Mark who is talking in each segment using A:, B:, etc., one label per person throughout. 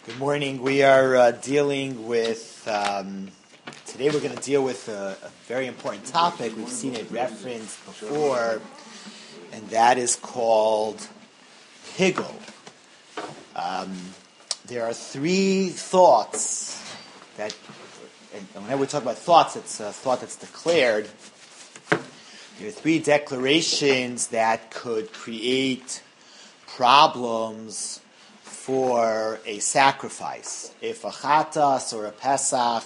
A: Good morning. We are dealing with, today we're going to deal with a very important topic. We've seen it referenced before, and that is called Higel. There are three thoughts that, and whenever we talk about thoughts, it's a thought that's declared. There are three declarations that could create problems for a sacrifice. If a chatas or a pesach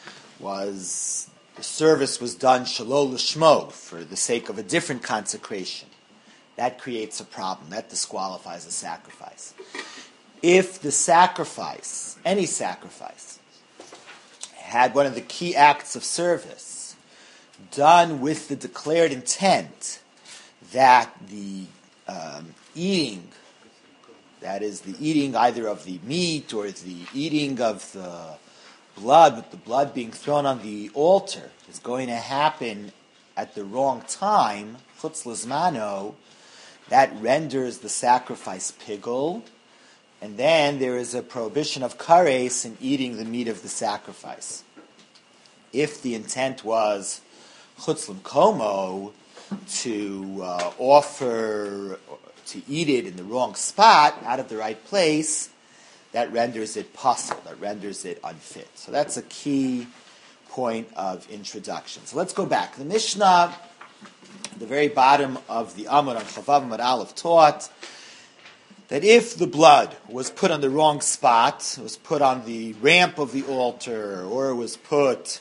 A: the service was done shalol l'shmo, for the sake of a different consecration, that creates a problem. That disqualifies a sacrifice. If the sacrifice, any sacrifice, had one of the key acts of service done with the declared intent that the eating, that is, the eating either of the meat or the eating of the blood, with the blood being thrown on the altar, is going to happen at the wrong time, chutz lizmano, that renders the sacrifice pigul, and then there is a prohibition of kares in eating the meat of the sacrifice. If the intent was chutz l'mkomo, to offer, to eat it in the wrong spot, out of the right place, that renders it possible, that renders it unfit. So that's a key point of introduction. So let's go back. The Mishnah, at the very bottom of the Amud on Chavav Amud Aleph, taught that if the blood was put on the wrong spot, it was put on the ramp of the altar, or it was put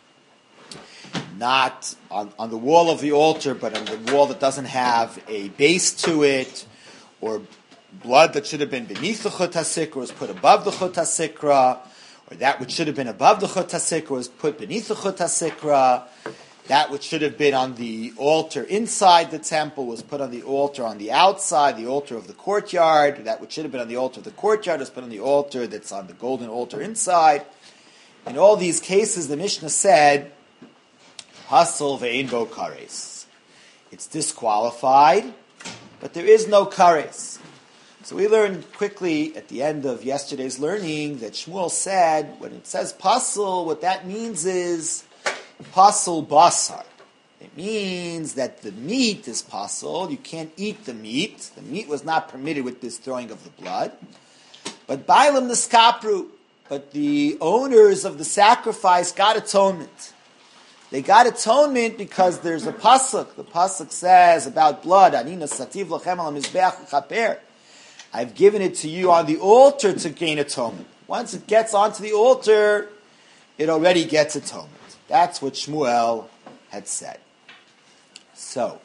A: not on the wall of the altar, but on the wall that doesn't have a base to it, or blood that should have been beneath the chut hasikra was put above the chut hasikra, or that which should have been above the chut hasikra was put beneath the chut hasikra, that which should have been on the altar inside the temple was put on the altar on the outside, the altar of the courtyard, that which should have been on the altar of the courtyard was put on the altar that's on the golden altar inside. In all these cases, the Mishnah said, Hasel ve'in bo kares. It's disqualified, but there is no kares. So we learned quickly at the end of yesterday's learning that Shmuel said, when it says pasel, what that means is pasel basar. It means that the meat is pasel. You can't eat the meat. The meat was not permitted with this throwing of the blood. But bailam niskapru. But the owners of the sacrifice got atonement. They got atonement because there's a pasuk. The pasuk says about blood, Anina sativ lachem al mizbeach chaper. I've given it to you on the altar to gain atonement. Once it gets onto the altar, it already gets atonement. That's what Shmuel had said. So,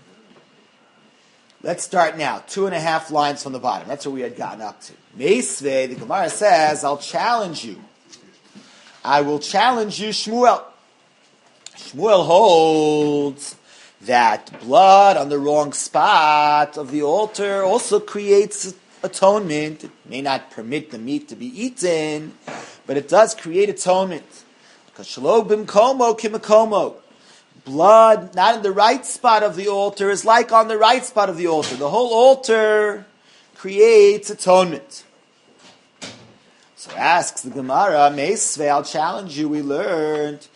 A: let's start now. 2.5 lines from the bottom. That's what we had gotten up to. Meisvei, the Gemara says, I'll challenge you. I will challenge you, Shmuel. Shmuel holds that blood on the wrong spot of the altar also creates atonement. It may not permit the meat to be eaten, but it does create atonement. Because shelo b'mkomo kimakomo. Blood not in the right spot of the altar is like on the right spot of the altar. The whole altar creates atonement. So asks the Gemara, Meisvei, I'll challenge you, we learned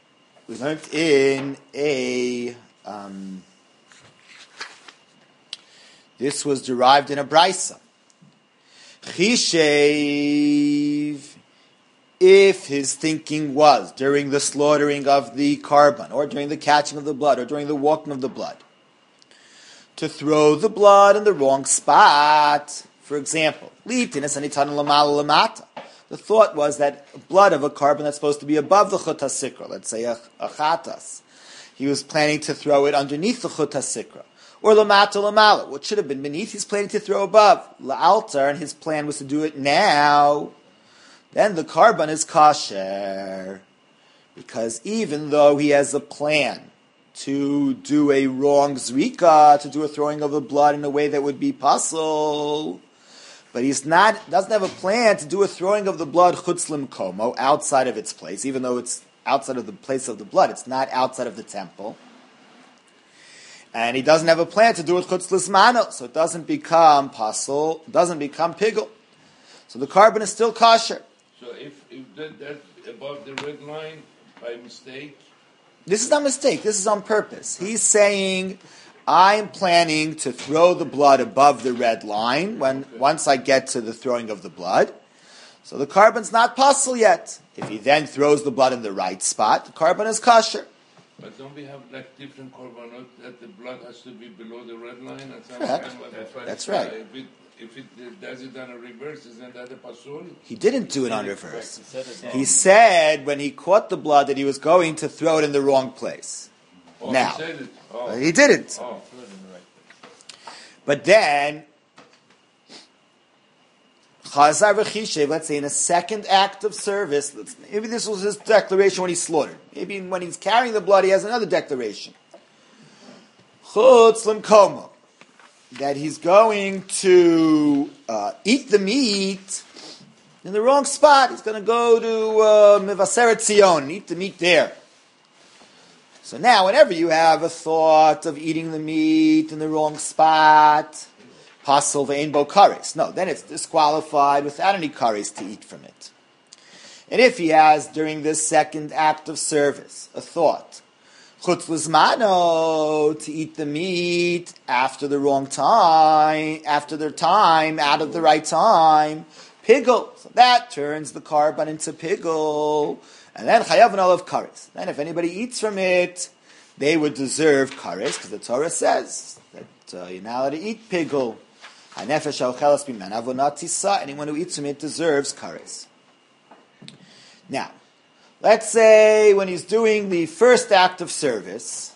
A: in a, this was derived in a brisa. Chishev, if his thinking was during the slaughtering of the karban, or during the catching of the blood, or during the walking of the blood, to throw the blood in the wrong spot, for example, the thought was that blood of a karban that's supposed to be above the chut hasikra, let's say a chatas, he was planning to throw it underneath the chut hasikra. Or lamata lamala, what should have been beneath, he's planning to throw above. La'altar, and his plan was to do it now. Then the karban is kasher. Because even though he has a plan to do a wrong zrika, to do a throwing of the blood in a way that would be pasul, but doesn't have a plan to do a throwing of the blood chutz l'mkomo, outside of its place, even though it's outside of the place of the blood. It's not outside of the temple. And he doesn't have a plan to do it chutz l'zmano, so it doesn't become pasul, doesn't become pigul. So the carbon is still kosher.
B: So if that's above the red line by mistake,
A: this is not a mistake. This is on purpose. He's saying, I'm planning to throw the blood above the red line once I get to the throwing of the blood. So the carbon's not possible yet. If he then throws the blood in the right spot, the carbon is kosher.
B: But don't we have like different korbanot that the blood has to be below the red line? And
A: Correct. That's right.
B: If it does it on a reverse, isn't that a pasul?
A: He didn't do it on reverse. He said when he caught the blood that he was going to throw it in the wrong place.
B: Oh,
A: now,
B: he said it. Oh.
A: He didn't.
B: Oh.
A: But then, Chazar v'chishev, let's say in a second act of service, maybe this was his declaration when he slaughtered. Maybe when he's carrying the blood, he has another declaration. Chutz l'mkomo, that he's going to eat the meat in the wrong spot. He's going to go to Mevaseret Zion and eat the meat there. So now, whenever you have a thought of eating the meat in the wrong spot, Pasal ve'ein bo kares. No, then it's disqualified without any kares to eat from it. And if he has, during this second act of service, a thought, chutz l'zmano, to eat the meat after the wrong time, after their time, out of the right time, pigel. So that turns the carbon into pigel. And then chayav of kares. Then if anybody eats from it, they would deserve kares, because the Torah says that you're not allowed to eat pigel. Anyone who eats from it deserves kares. Now, let's say when he's doing the first act of service,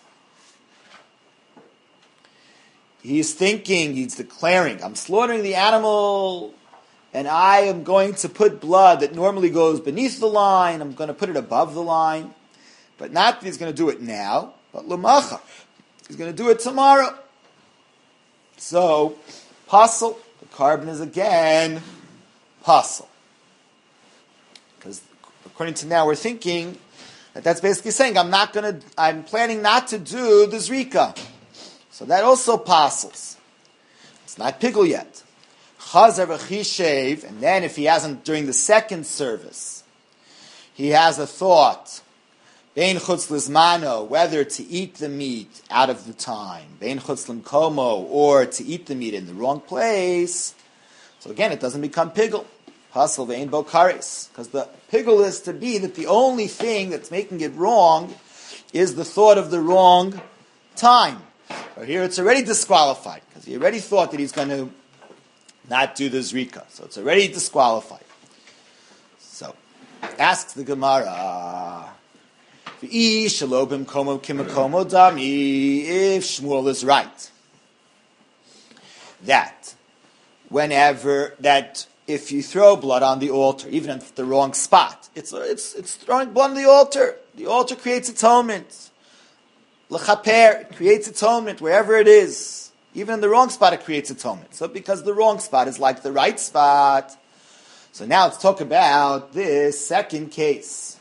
A: he's thinking, he's declaring, I'm slaughtering the animal, and I am going to put blood that normally goes beneath the line, I'm going to put it above the line. But not that he's going to do it now, but l'macha. He's going to do it tomorrow. So, pasel, the carbon is again pasel. Because according to now, we're thinking that that's basically saying I'm planning not to do the zrika. So that also pasels. It's not pigel yet. Chazar v'chishev, and then if he hasn't during the second service, he has a thought, bein chutz l'zmano, whether to eat the meat out of the time, bein chutz l'mkomo, or to eat the meat in the wrong place. So again, it doesn't become pigel. Pasal ve'ein bo kares. Because the pigel is to be that the only thing that's making it wrong is the thought of the wrong time. But here it's already disqualified, because he already thought that he's going to not do the zrika. So it's already disqualified. So, asks the Gemara, if Shmuel is right, that if you throw blood on the altar, even at the wrong spot, it's throwing blood on the altar creates atonement. L'chaper, it creates atonement wherever it is. Even in the wrong spot, it creates atonement. So because the wrong spot is like the right spot. So now let's talk about this second case.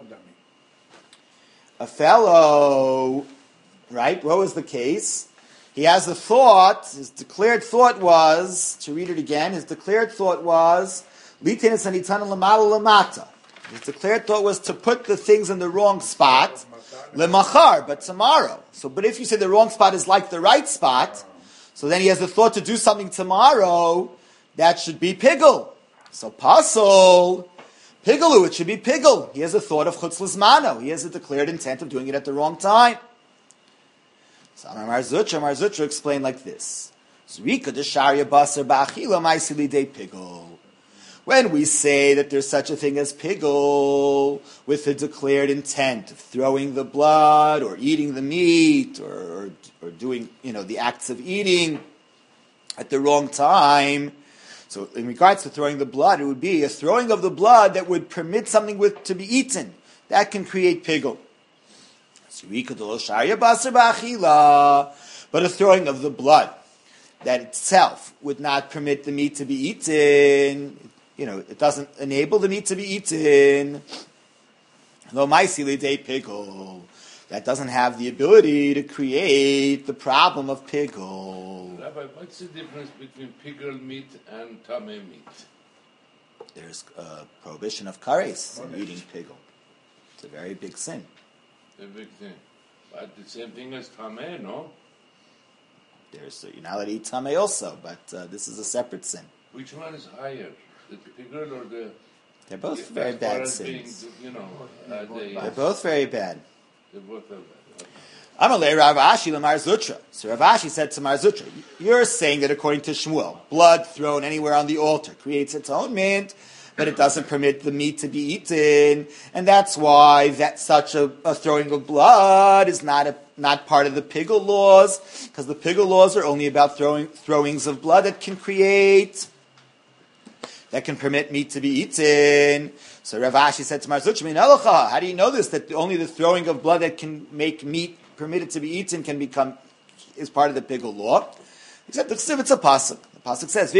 A: A fellow, right? What was the case? He has a thought. His declared thought was, to read it again, his declared thought was, his declared thought was to put the things in the wrong spot, lemachar, but tomorrow. But if you say the wrong spot is like the right spot, so then he has the thought to do something tomorrow, that should be pigel. So pasol, pigelu, it should be pigel. He has a thought of chutz l'zmano. He has a declared intent of doing it at the wrong time. So Amar Zutra explained like this. Zrika desharia basar ba'achila ma'isili de pigel. When we say that there's such a thing as pigel, with the declared intent of throwing the blood, or eating the meat, or doing, the acts of eating at the wrong time. So in regards to throwing the blood, it would be a throwing of the blood that would permit something to be eaten. That can create pigel. But a throwing of the blood that itself would not permit the meat to be eaten, it doesn't enable the meat to be eaten. That doesn't have the ability to create the problem of pigel.
B: Rabbi, what's the difference between pigel meat and tameh meat?
A: There's a prohibition of kares in eating pigel. It's a very big sin.
B: A big thing. But the same thing as tameh, no?
A: You're not allowed to eat tameh also, but this is a separate sin.
B: Which one is higher, the pigel or the?
A: They're both very bad sins. They're both very bad.
B: They're both very bad.
A: Amalei Rav Ashi Lamar Zutra. So Rav Ashi said to Mar Zutra, you're saying that according to Shmuel, blood thrown anywhere on the altar creates atonement, but it doesn't permit the meat to be eaten, and that's why that such a throwing of blood is not part of the pigel laws, because the pigel laws are only about throwings of blood that can permit meat to be eaten. So Rav Ashi said to Mar Zutra, how do you know this? That only the throwing of blood that can make meat permitted to be eaten is part of the pigel law. Except it's a pasuk. The pasuk says,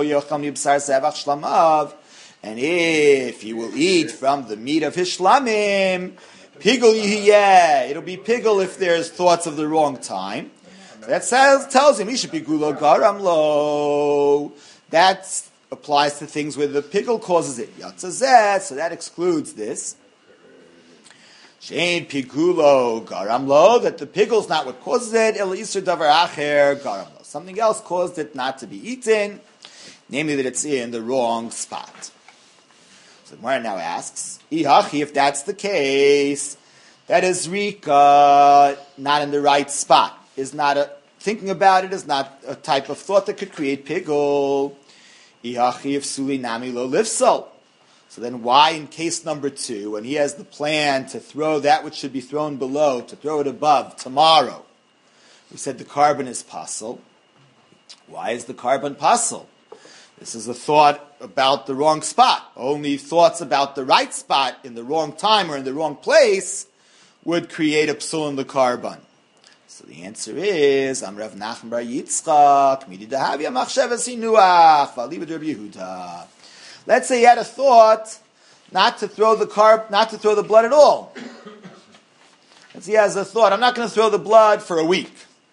A: and if you will eat from the meat of his shlamim, pigel yihiyeh. It'll be pigel if there's thoughts of the wrong time. That tells him, Ishapigulo garam lo. That applies to things where the pigel causes it. Yatzazet, so that excludes this. Shein pigulo garam lo, that the pigel's not what causes it. El isur davar acher garam lo. Something else caused it not to be eaten, namely that it's in the wrong spot. So the Gemara now asks, Ihachi, if that's the case, that is rika, not in the right spot, thinking about it is not a type of thought that could create pigel. Ihachi if suli nami lo lifsal. So then why in case number 2, when he has the plan to throw that which should be thrown below, to throw it above tomorrow, we said the carbon is pasul. Why is the carbon pasul? This is a thought about the wrong spot. Only thoughts about the right spot in the wrong time or in the wrong place would create a psul in the carbon. So the answer is, Am Rav Nachman bar Yitzchak, Midi dahavya machshavas hinuach, v'aliv d'Reb Yehuda. Let's say you had a thought not to throw the blood at all. Let's say he has a thought, I'm not going to throw the blood for a week.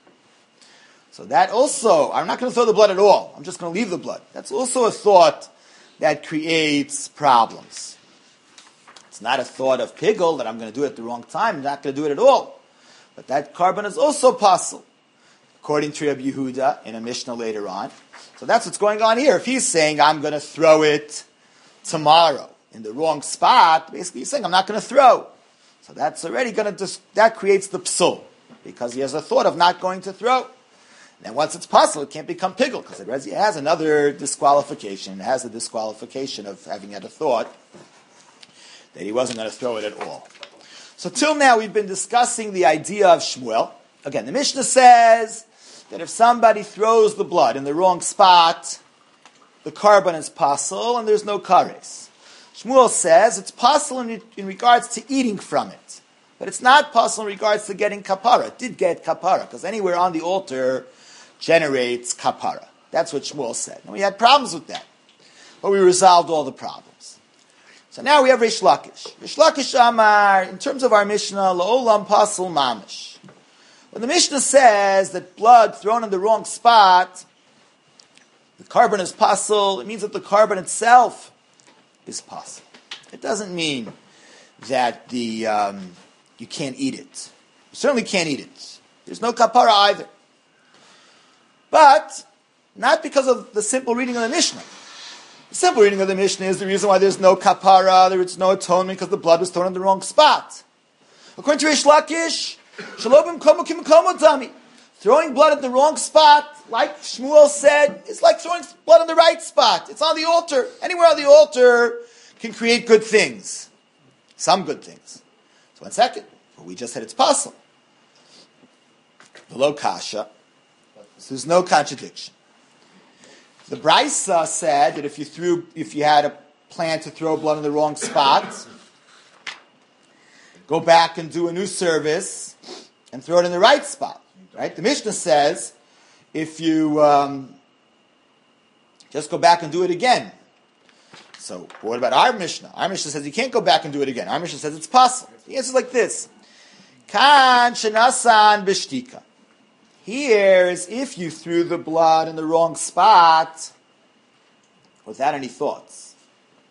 A: So that also, I'm not going to throw the blood at all. I'm just going to leave the blood. That's also a thought that creates problems. It's not a thought of pigel that I'm going to do it at the wrong time. I'm not going to do it at all. But that carbon is also possible, according to Rabbi Yehuda in a Mishnah later on. So that's what's going on here. If he's saying I'm going to throw it tomorrow in the wrong spot, basically he's saying I'm not going to throw. So that's already that creates the psul, because he has a thought of not going to throw. And once it's possible, it can't become pigel, because it has another disqualification. It has the disqualification of having had a thought that he wasn't going to throw it at all. So till now we've been discussing the idea of Shmuel. Again, the Mishnah says that if somebody throws the blood in the wrong spot, the carbon is pasul and there's no kares. Shmuel says it's pasul in regards to eating from it, but it's not pasul in regards to getting kapara. It did get kapara, because anywhere on the altar generates kapara. That's what Shmuel said. And we had problems with that, but we resolved all the problems. So now we have Rish Lakish. Rish Lakish Amar, in terms of our Mishnah, La'olam pasul mamish. When the Mishnah says that blood thrown in the wrong spot, the carbon is pasul, it means that the carbon itself is pasul. It doesn't mean that you can't eat it. You certainly can't eat it. There's no kapara either. But not because of the simple reading of the Mishnah. The simple reading of the Mishnah is the reason why there's no kapara, there's no atonement, because the blood was thrown in the wrong spot. According to Rish Lakish, Shalobim komu kim komu dami. Throwing blood at the wrong spot, like Shmuel said, is like throwing blood on the right spot. It's on the altar. Anywhere on the altar can create good things. Some good things. So 1 second. Well, we just said it's possible. Below kasha. So there's no contradiction. The Brisa said that if you had a plan to throw blood in the wrong spot, go back and do a new service and throw it in the right spot. Right? The Mishnah says if you just go back and do it again. So what about our Mishnah? Our Mishnah says you can't go back and do it again. Our Mishnah says it's possible. The answer is like this. Kan shenasan b'shtika. Here is if you threw the blood in the wrong spot without any thoughts.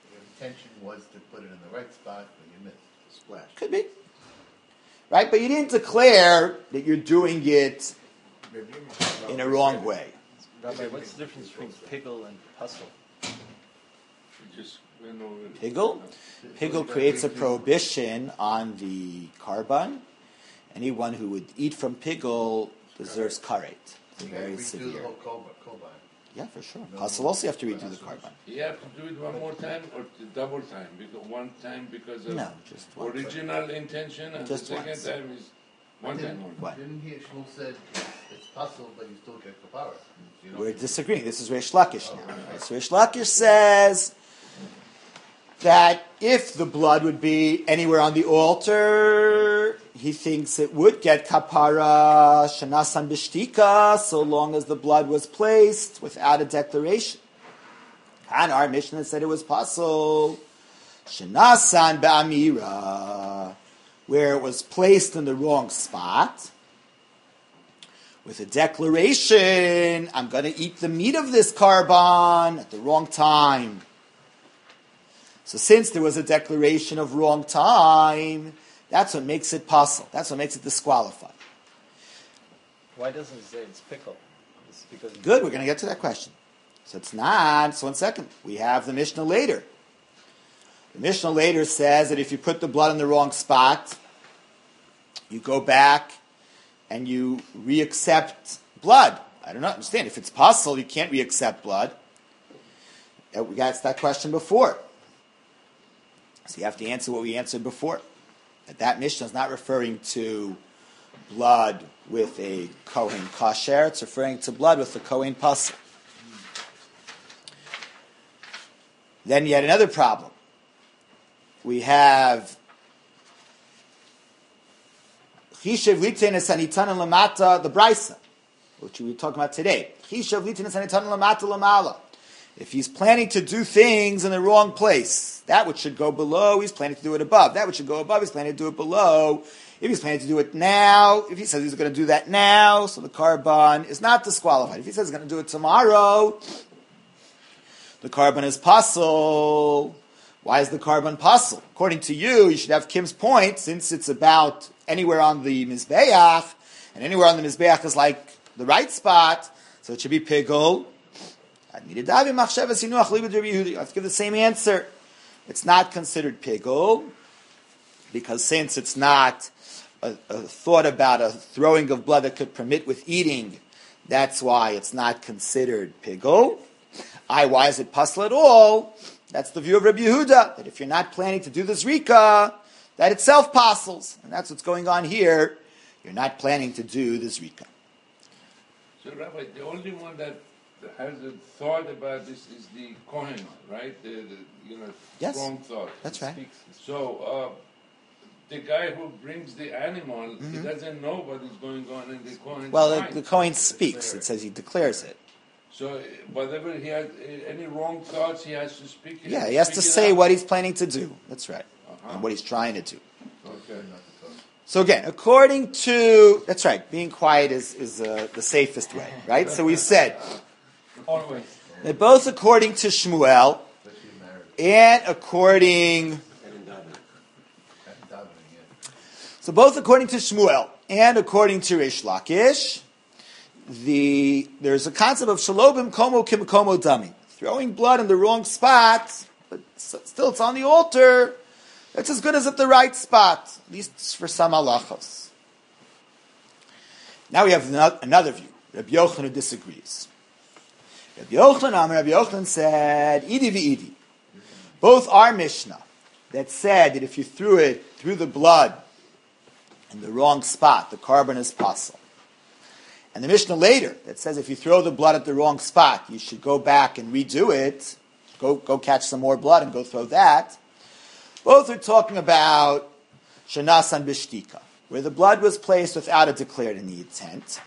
C: intention was to put it in the right spot, but you missed. Splash.
A: Could be. Right? But you didn't declare that you're doing it in a wrong way.
D: Rabbi, what's the difference between pigul and puzzle?
B: Just went over it.
A: Pigul? Pigul creates a prohibition on the carbon. Anyone who would eat from pigul deserves karet. It's very
C: Redo the
A: severe.
C: whole kolban.
A: Yeah, for sure. Puzzle also you have to redo the carbon.
B: You have to do it one more time or double time? Because one time because of
A: No, just once.
B: original intention, and
A: Just
B: the second
A: once.
B: time is one time only.
A: What?
C: Didn't he, Shmuel said it's possible, but you still get kapara. You don't
A: We're
C: get-
A: disagreeing. This is Reish Lakish now. Right? So Reish Lakish says that if the blood would be anywhere on the altar, he thinks it would get kapara shanasan bishtika, so long as the blood was placed without a declaration. And our Mishnah said it was pasul shanasan ba'amira, where it was placed in the wrong spot, with a declaration, I'm going to eat the meat of this carbon at the wrong time. So since there was a declaration of wrong time, that's what makes it possible. That's what makes it disqualified.
D: Why doesn't it say it's pickle? It's because
A: Good, we're going to get to that question. So it's not, so 1 second. We have the Mishnah later. The Mishnah later says that if you put the blood in the wrong spot, you go back and you reaccept blood. I don't understand. If it's possible, you can't reaccept blood. We got that question before. So you have to answer what we answered before. That Mishnah is not referring to blood with a Kohen kasher. It's referring to blood with a Kohen pasul. Then yet another problem. We have Chishev litin esanitan lamata, the brisa, which we were talking about today. Chishev litin esanitan lamata lamala. If he's planning to do things in the wrong place, that which should go below, he's planning to do it above. That which should go above, he's planning to do it below. If he's planning to do it now, if he says he's going to do that now, so the carbon is not disqualified. If he says he's going to do it tomorrow, the carbon is pasul. Why is the carbon pasul? According to you, you should have Kim's point, since it's about anywhere on the Mizbeach, and anywhere on the Mizbeach is like the right spot, so it should be pigul. I have to give the same answer. It's not considered pigul, because since it's not a thought about a throwing of blood that could permit with eating, that's why it's not considered pigul. Why is it pasul at all? That's the view of Rabbi Yehuda, that if you're not planning to do this rika, that itself pasuls. And that's what's going on here. You're not planning to do this rika.
B: So, Rabbi, the only one that has a thought about this is the Kohen, right?
A: Yes.
B: Strong thought.
A: That's right.
B: So, the guy who brings the animal, he doesn't know what is going on in the Kohen's
A: Well,
B: mind.
A: the Kohen speaks. It says he declares it.
B: So, whatever he has, any wrong thoughts, he has to speak it.
A: Yeah, he has to
B: speak it
A: say
B: out.
A: what he's planning to do. That's right.
B: Uh-huh.
A: And what he's trying to do.
B: Okay.
A: So again, according to, that's right, being quiet is the safest way, right? So we said,
B: Always.
A: that both according to Shmuel
C: Especially married.
A: and according,
C: And davening, yeah.
A: so both according to Shmuel and according to Reish Lakish, there's a concept of shalobim komo kim komo dami, throwing blood in the wrong spot, but still it's on the altar. It's as good as at the right spot, at least for some halachos. Now we have another view. Rabbi Yochanan disagrees. Rabbi Yochanan said, Idi v'idi. Both our Mishnah that said that if you threw it through the blood in the wrong spot, the carbon is pasul. And the Mishnah later that says if you throw the blood at the wrong spot, you should go back and redo it. Go catch some more blood and go throw that. Both are talking about shanasan bishtika, where the blood was placed without a declared in the intent.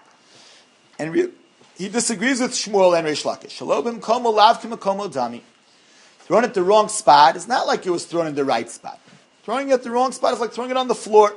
A: And he disagrees with Shmuel and Reish Lakish. Shalobim komo lavkim komo dami. Thrown at the wrong spot is not like it was thrown in the right spot. Throwing it at the wrong spot is like throwing it on the floor.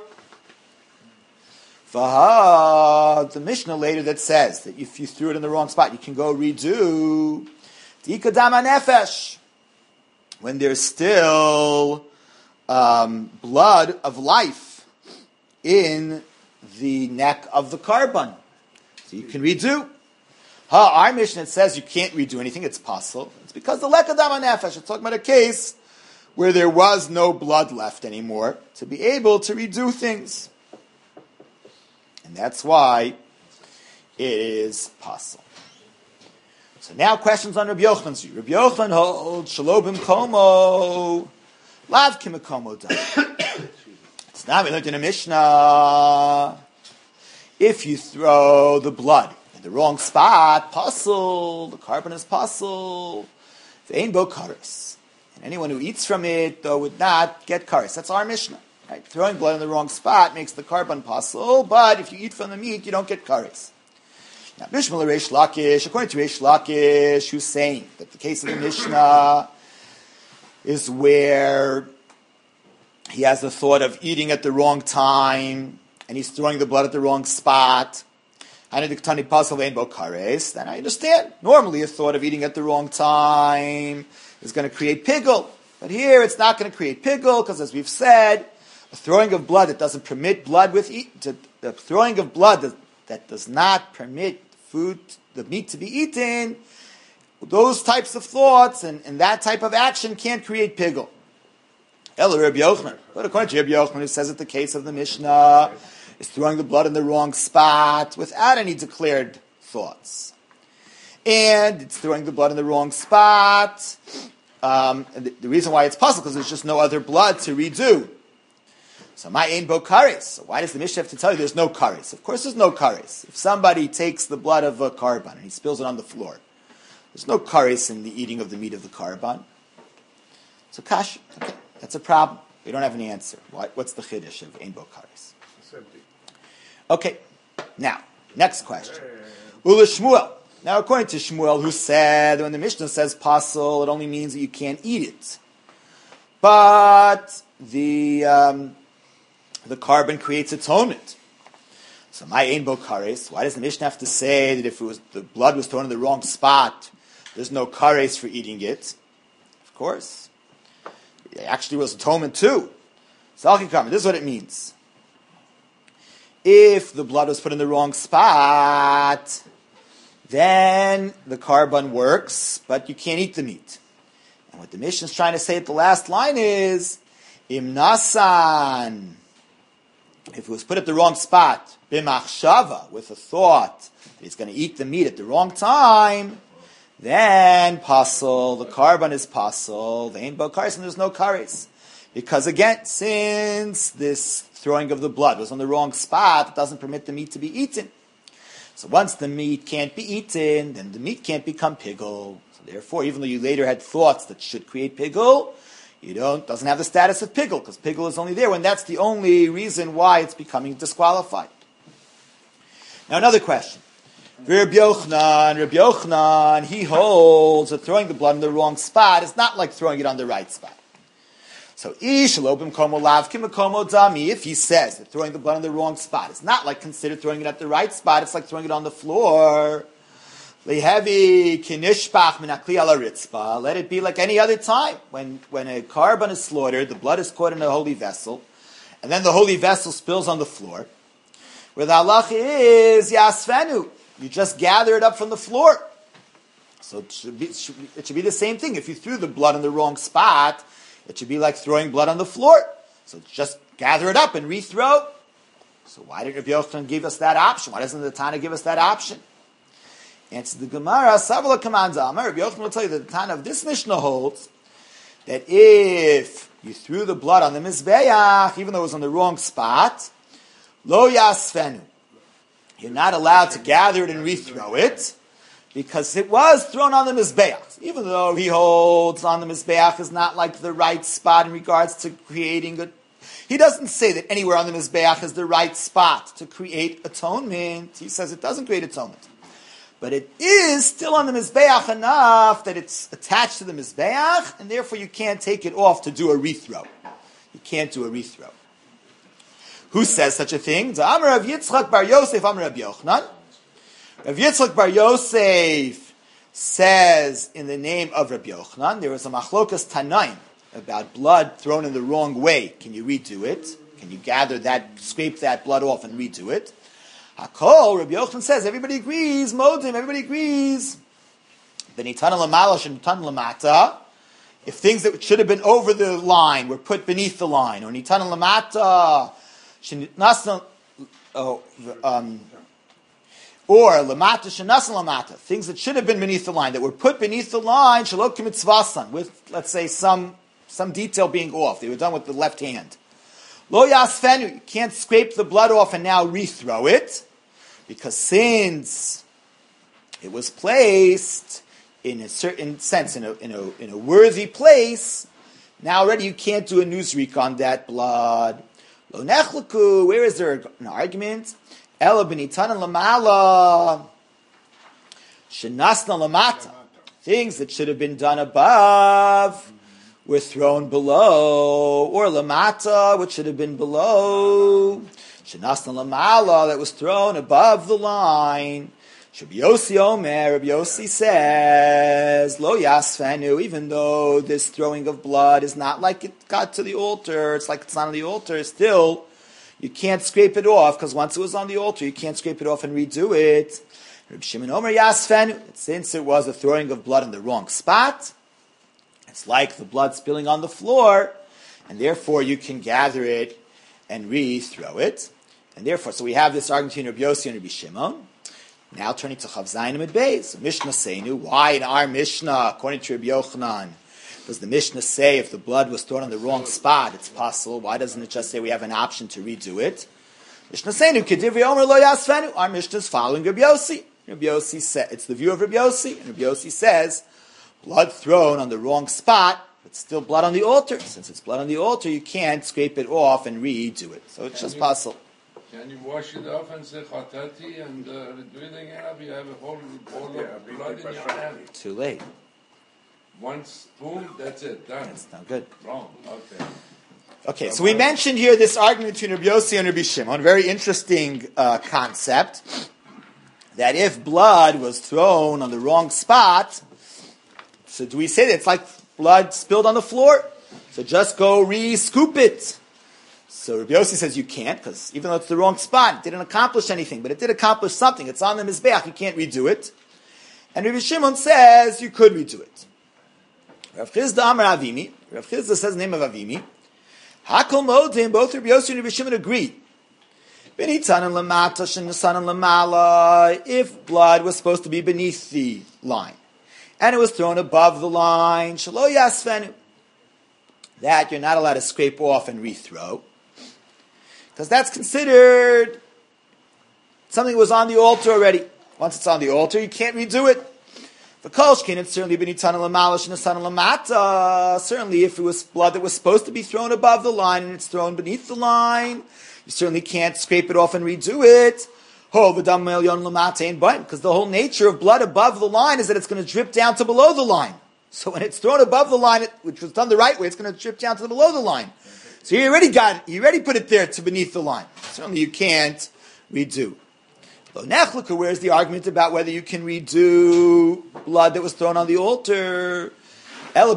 A: The Mishnah later that says that if you threw it in the wrong spot, you can go redo. Dika dama nefesh. when there's still blood of life in the neck of the carbon. So you can redo. Our Mishnah says you can't redo anything, it's possible. It's because the lekadam nefesh, it's talking about a case where there was no blood left anymore to be able to redo things. And that's why it is possible. So now questions on Rabbi Yochanan's view. Rabbi Yochanan holds shalobim komo, lav kimakomo dam. It's not, we learned in a Mishnah, if you throw the blood in the wrong spot, puzzle, the carbon is puzzle, ve'ein bo kares. And anyone who eats from it, though, would not get kares. That's our Mishnah. Right? Throwing blood in the wrong spot makes the carbon puzzle, but if you eat from the meat, you don't get kares. Now, Bishmal Reish Lakish, according to Reish Lakish, who's saying that the case of the Mishnah is where he has the thought of eating at the wrong time, and he's throwing the blood at the wrong spot, then I understand. Normally, a thought of eating at the wrong time is going to create pigul. But here, it's not going to create pigul, because as we've said, a throwing of blood that doesn't permit blood the throwing of blood that does not permit the meat to be eaten, those types of thoughts and that type of action can't create pigul. El Rabbi Yochanan. But according to Rabbi Yochanan, who says that the case of the Mishnah is throwing the blood in the wrong spot without any declared thoughts. And it's throwing the blood in the wrong spot. And the reason why it's possible because there's just no other blood to redo. So my ain bo kares. So why does the Mishnah have to tell you there's no kares? Of course there's no kares. If somebody takes the blood of a carbon and he spills it on the floor, there's no kares in the eating of the meat of the carbon. So kash, okay, that's a problem. We don't have an answer. What's the chiddush of ain bo kares? Okay, now, next question. Ula Shmuel. Now, according to Shmuel, who said that when the Mishnah says pasul, it only means that you can't eat it. But the carbon creates atonement. So, my ein bo kares, why does the Mishnah have to say that if the blood was thrown in the wrong spot, there's no kares for eating it? Of course. It actually was atonement too. Salchi this is what it means. If the blood was put in the wrong spot, then the carbon works, but you can't eat the meat. And what the Mishnah is trying to say at the last line is, Imnasan, if it was put at the wrong spot, b'machshava, with a thought that he's going to eat the meat at the wrong time, then pasul, the carbon is pasul, the ain bo kares, and there's no kares. Because again, since this throwing of the blood was on the wrong spot, it doesn't permit the meat to be eaten. So once the meat can't be eaten, then the meat can't become pigul. So therefore, even though you later had thoughts that should create pigul, doesn't have the status of pigul, because pigul is only there when that's the only reason why it's becoming disqualified. Now another question. Rabbi Yochanan, he holds that throwing the blood in the wrong spot is not like throwing it on the right spot. So, if he says that throwing the blood in the wrong spot is not like considered throwing it at the right spot, it's like throwing it on the floor. Let it be like any other time. When a carbon is slaughtered, the blood is caught in a holy vessel, and then the holy vessel spills on the floor. Where the halacha is, yasfenu, you just gather it up from the floor. So it should be the same thing. If you threw the blood in the wrong spot, it should be like throwing blood on the floor. So just gather it up and rethrow. So why did Rabbi Yochanan give us that option? Why doesn't the Tana give us that option? Answer the Gemara, Savala Kamanza Amar. Rabbi Yochanan will tell you that the Tana of this Mishnah holds that if you threw the blood on the Mizbeach, even though it was on the wrong spot, Lo Yasfenu, you're not allowed to gather it and rethrow it, because it was thrown on the Mizbeach. Even though he holds on the Mizbeach is not like the right spot in regards to creating a... He doesn't say that anywhere on the Mizbeach is the right spot to create atonement. He says it doesn't create atonement. But it is still on the Mizbeach enough that it's attached to the Mizbeach, and therefore you can't take it off to do a rethrow. You can't do a rethrow. Who says such a thing? Amar Rav Yitzchak bar Yosef, Amar Rabbi Yochanan. Rav Yitzchak bar Yosef says in the name of Rabbi Yochanan, there was a machlokas tanaim about blood thrown in the wrong way. Can you redo it? Can you scrape that blood off and redo it? Hakol, Rabbi Yochanan says, everybody agrees, modim, everybody agrees. Benitana lamala shenitana lamata. If things that should have been over the line were put beneath the line, or nitana lamata, or lamata shenasan lamata, things that should have been beneath the line that were put beneath the line, shalok mitzvasan, with, let's say, some detail being off. They were done with the left hand. Lo yasfenu, you can't scrape the blood off and now rethrow it, because since it was placed in a certain sense, in a worthy place, now already you can't do a nuzrik on that blood. Lo nechlaku, where is there an argument? Ela benitanan lamala, shenasna lamata. Things that should have been done above were thrown below, or lamata, which should have been below. Shenasna lamala, that was thrown above the line. Rabbi Yossi Omer, Rabbi Yossi says, Lo yasfenu, even though this throwing of blood is not like it got to the altar, it's like it's not on the altar, still, you can't scrape it off, because once it was on the altar, you can't scrape it off and redo it. Rabbi Shimon Omer yasfenu, since it was a throwing of blood in the wrong spot, it's like the blood spilling on the floor, and therefore you can gather it and re-throw it. And therefore, so we have this argument between Rabbi Yossi and Rabbi Shimon. Now turning to Chav Zayin Amud Beis, Mishnah Seinu. Why in our Mishnah, according to Rabbi Yochanan, does the Mishnah say if the blood was thrown on the wrong spot, it's possible? Why doesn't it just say we have an option to redo it? Mishnah Seinu, Kedivri Omer Lo Yasfenu. Our Mishnah is following Rabbi Yossi. Rabbi Yossi says, it's the view of Rabbi Yossi, and Rabbi Yossi says, blood thrown on the wrong spot, but still blood on the altar. Since it's blood on the altar, you can't scrape it off and redo it. So it's just possible.
B: Can you wash it off and say chatati and do it again? You have a whole bowl of blood in your hand.
A: Too late.
B: One spoon, that's it, done.
A: That's not good.
B: Wrong, okay.
A: Okay, so we mentioned here this argument between Rabbi Yossi and Rabbi Shimon, a very interesting concept, that if blood was thrown on the wrong spot, so do we say that it's like blood spilled on the floor? So just go re-scoop it. So Rabbi Yossi says you can't, because even though it's the wrong spot, it didn't accomplish anything, but it did accomplish something. It's on the Mizbeach, you can't redo it. And Rabbi Shimon says you could redo it. Rav Chizda Amar Avimi, Rav Chizda says the name of Avimi, Hakol Modim, both Rabbi Yossi and Rabbi Shimon agree. Benitanan lamata shenasanan lamala, if blood was supposed to be beneath the line, and it was thrown above the line, shelo yasfenu, that you're not allowed to scrape off and rethrow, because that's considered something that was on the altar already. Once it's on the altar, you can't redo it. For kolshkin, it's certainly benitanan lamala shenasanan lamata. Certainly, if it was blood that was supposed to be thrown above the line and it's thrown beneath the line, you certainly can't scrape it off and redo it. Because the whole nature of blood above the line is that it's going to drip down to below the line. So when it's thrown above the line, which was done the right way, it's going to drip down to below the line. So you already got it. You already put it there to beneath the line. Certainly you can't redo. Where's the argument about whether you can redo blood that was thrown on the altar? Let's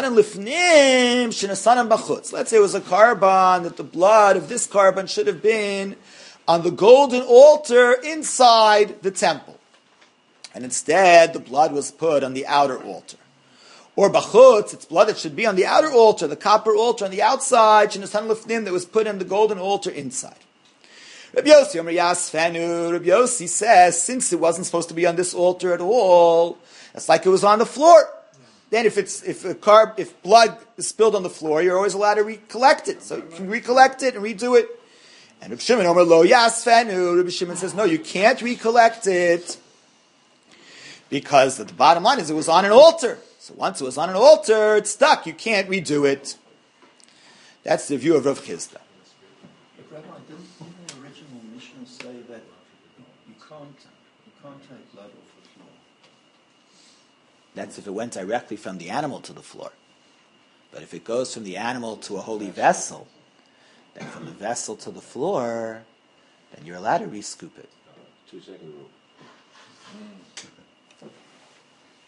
A: say it was a carbon, that the blood of this carbon should have been on the golden altar inside the temple. And instead, the blood was put on the outer altar. Or bachutz, it's blood that should be on the outer altar, the copper altar on the outside, that was put in the golden altar inside. Rabbi Yossi says, since it wasn't supposed to be on this altar at all, it's like it was on the floor. Then if blood is spilled on the floor, you're always allowed to recollect it. So you can recollect it and redo it. And Rabbi Shimon Omer Lo Yasfenu, Rabbi Shimon says, no, you can't recollect it, because the bottom line is it was on an altar. So once it was on an altar, it's stuck. You can't redo it. That's the view of Rav Chizda.
E: But Rabbi, didn't the original Mishnah say that you can't take blood off the floor?
A: That's if it went directly from the animal to the floor. But if it goes from the animal to a holy vessel, then from the vessel to the floor, then you're allowed to re-scoop it.
F: 2-second rule.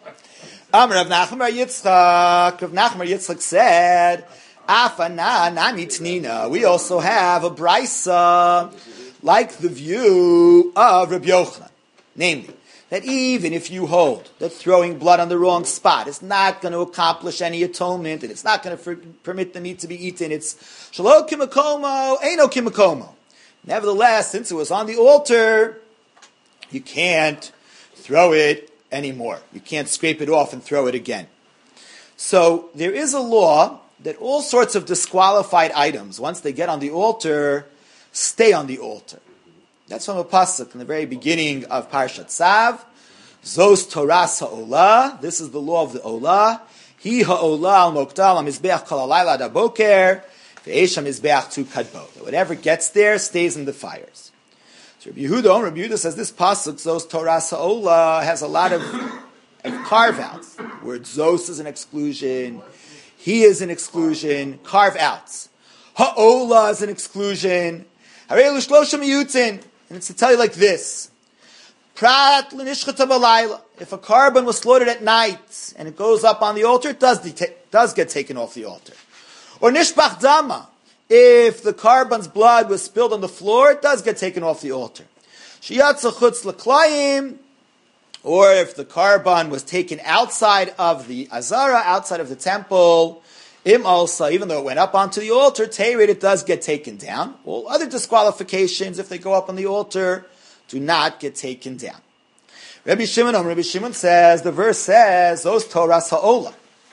A: Amar Rav Nachman bar Yitzchak. Rav Nachman bar Yitzchak said, Afana nami tnina. We also have a brisa like the view of Rabbi Yochanan, namely that even if you hold that throwing blood on the wrong spot is not going to accomplish any atonement and it's not going to permit the meat to be eaten, it's shelo kimakomo, eino kimakomo. Nevertheless, since it was on the altar, you can't throw it anymore. You can't scrape it off and throw it again. So there is a law that all sorts of disqualified items, once they get on the altar, stay on the altar. That's from a pasuk in the very beginning of Parshat Tzav. Zos Toras ha'olah. This is the law of the olah. Hi ha'olah al mokdal ha-mizbeach kol halayla ad haboker ve'esh ha-mizbeach tu kadbo. Whatever gets there stays in the fires. So Rabbi Yehuda says this pasuk, Zos Toras ha'olah, has a lot of carve-outs. The word Zos is an exclusion. He is an exclusion. Carve-outs. Ha'olah is an exclusion. Harei l'shloshim miyutin. And it's to tell you like this. Prat l'nishchata b'layla. If a carbon was slaughtered at night and it goes up on the altar, it does get taken off the altar. Or nishbach dama. If the carbon's blood was spilled on the floor, it does get taken off the altar. Shiyatza chutz l'klayim. Or if the carbon was taken outside of the azara, outside of the temple, im also, even though it went up onto the altar, teirid, it does get taken down. All other disqualifications, if they go up on the altar, do not get taken down. Rabbi Shimon says, the verse says, Zos Toras ha'olah.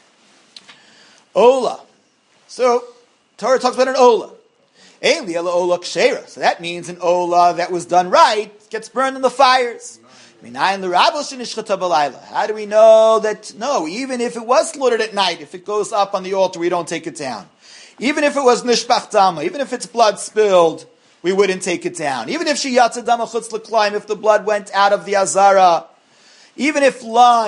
A: Olah. So, Torah talks about an olah. Ein li ela olah kshera. So that means an olah that was done right gets burned in the fires. How do we know that, no, even if it was slaughtered at night, if it goes up on the altar, we don't take it down. Even if it was nishbach dama, even if it's blood spilled, we wouldn't take it down. Even if shiyatza dama chutz l'klayim, if the blood went out of the azara, even if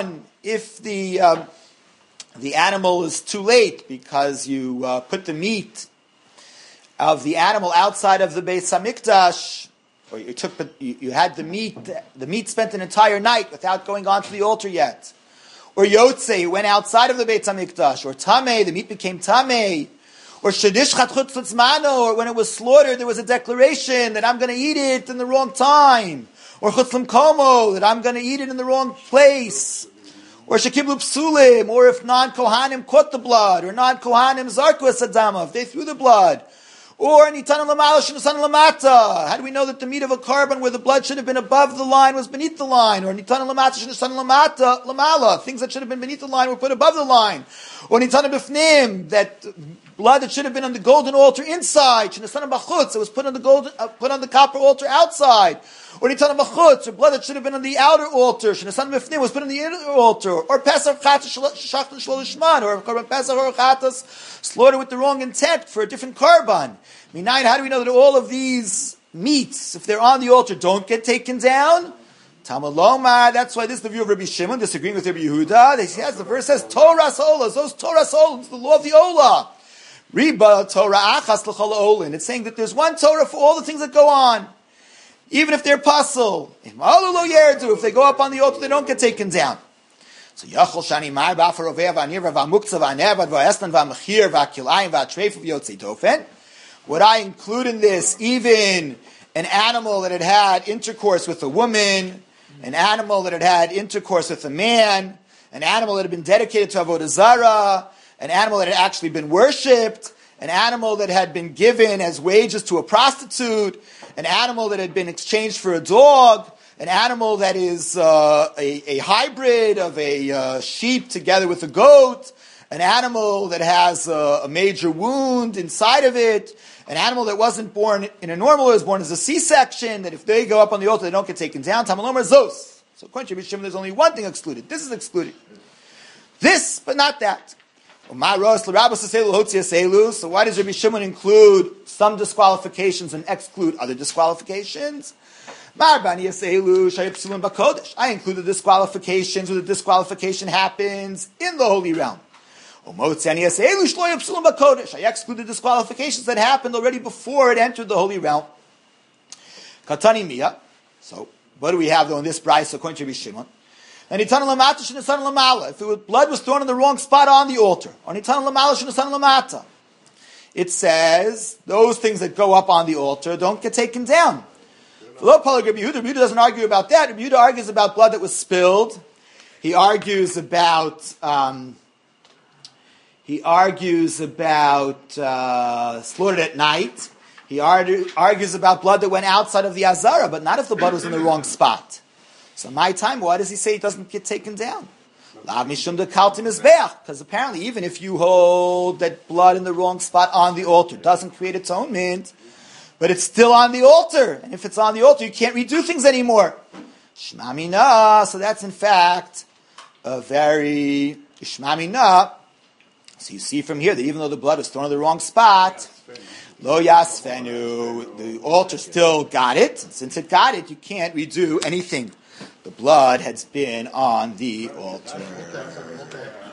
A: the animal is too late because you put the meat of the animal outside of the Beis Hamikdash, or you had the meat spent an entire night without going onto the altar yet. Or Yotze, you went outside of the Beit HaMikdash. Or Tameh, the meat became Tameh. Or Shedishchat Chutz Litzmano, or when it was slaughtered, there was a declaration that I'm going to eat it in the wrong time. Or Chutz Limkomo, that I'm going to eat it in the wrong place. Or Shekiblu Psulim, or if non-Kohanim caught the blood, or non-Kohanim Zarku Esadama, if they threw the blood. Or Nitana Lamala Shinasan Lamata. How do we know that the meat of a carbon where the blood should have been above the line was beneath the line? Or Nitana Lamata Shinasan Lamata Lamala. Things that should have been beneath the line were put above the line. Or Nitana Bifnim, that blood that should have been on the golden altar inside. Shinasan Bachutz, it was put on the copper altar outside. Or Nitana Bachutz, or blood that should have been on the outer altar. Shinasan Bifnim was put on the inner altar. Or Pesach Chatas Shachtan Shlolishman, or Korban Pesach or Chatas slaughtered with the wrong intent for a different carbon. How do we know that all of these meats, if they're on the altar, don't get taken down? Tamaloma, that's why this is the view of Rabbi Shimon, disagreeing with Rabbi Yehuda. The verse says, Torah Olah, those Torah Olah, it's the law of the Olah. Riba Torah Achas l'chol Olin. It's saying that there's one Torah for all the things that go on. Even if they're pasul. If they go up on the altar, they don't get taken down. So Yachol Shani Mai Ba'afar Oveh V'Anir V'Amuktzah V'Anevad V'Estan V'Amachir V'Akilayim V'Atreif V'Yotzei Tofen. Would I include in this even an animal that had intercourse with a woman, an animal that had intercourse with a man, an animal that had been dedicated to Avodah Zarah, an animal that had actually been worshipped, an animal that had been given as wages to a prostitute, an animal that had been exchanged for a dog, an animal that is a hybrid of a sheep together with a goat, an animal that has a major wound inside of it, an animal that wasn't born in a normal way, was born as a C-section, that if they go up on the altar, they don't get taken down. Tamalomar Zos. So according to Rabbi Shimon, there's only one thing excluded. This is excluded. This, but not that. So why does Rabbi Shimon include some disqualifications and exclude other disqualifications? I include the disqualifications where the disqualification happens in the holy realm. I exclude the disqualifications that happened already before it entered the holy realm. Katani Miya. So, what do we have though in this brayso according to Rabbi Shimon? And Nitan Lamata Shinitan Lamala. If blood was thrown in the wrong spot on the altar, or Nitan Lamala Shinitan Lamata, it says those things that go up on the altar don't get taken down. Rabbi Yehuda doesn't argue about that. Rabbi Yehuda argues about blood that was spilled. He argues about slaughtered at night. He argues about blood that went outside of the Azara, but not if the blood was in the wrong spot. So my time, why does he say it doesn't get taken down? Because apparently even if you hold that blood in the wrong spot on the altar doesn't create atonement, but it's still on the altar. And if it's on the altar, you can't redo things anymore. Shmamina, so that's in fact a very Shmamina. So you see from here that even though the blood was thrown in the wrong spot, Lo Yasfenu, the altar still got it. And since it got it, you can't redo anything. The blood has been on the altar.